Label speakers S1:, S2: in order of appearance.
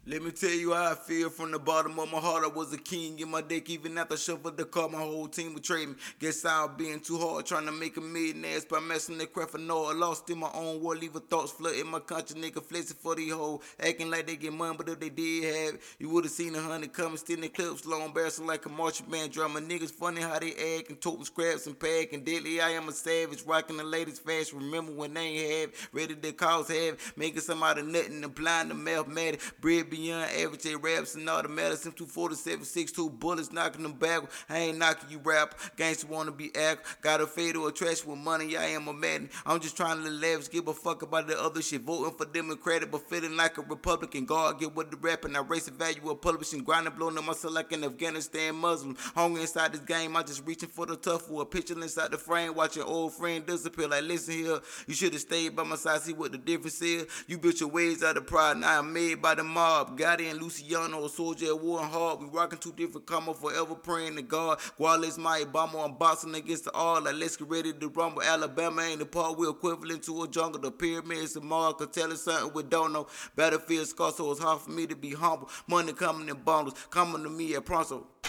S1: Let me tell you how I feel from the bottom of my heart. I was a king in my deck, even after I shuffled the card. My whole team betrayed me. Guess I was being too hard, trying to make a millionaire by messing the crap for no. I lost in my own world, leaving thoughts flooding my conscience. Nigga flexing for the hoe, acting like they get money, but if they did have it, you would've seen 100 coming, stealing clips, slow embarrassing like a marching band drummer. Niggas funny how they act and toting scraps and pack. And deadly, I am a savage, rocking the latest fashion. Remember when they ain't have it, ready to cause have it, making some out of nothing, applying the mathematics, bread beyond average, they raps and automatics. Them 247, 6'2 bullets knocking them back. I ain't knocking you rap, gangsta wanna be act. Got a fade or a trash with money, I am a madden. I'm just trying to live lavish, give a fuck about the other shit. Voting for Democratic, but feeling like a Republican. God get with the rapping, I raise the value of publishing. Grinding, blowing up myself like an Afghanistan Muslim. Hungry inside this game, I just reaching for the tough one. A picture inside the frame, watching old friend disappear. Like, listen here, you should have stayed by my side, see what the difference is. You built your ways out of pride, now I'm made by the mob. Gotti and Luciano, a soldier at war and hard. We rocking two different commas, forever praying to God. Guales my Obama, I'm boxing against the all. Like, let's get ready to rumble. Alabama ain't the part, we're equivalent to a jungle. The pyramids and Mars could tell us something we don't know. Battlefield scars, so it's hard for me to be humble. Money coming in bundles, coming to me at pronto.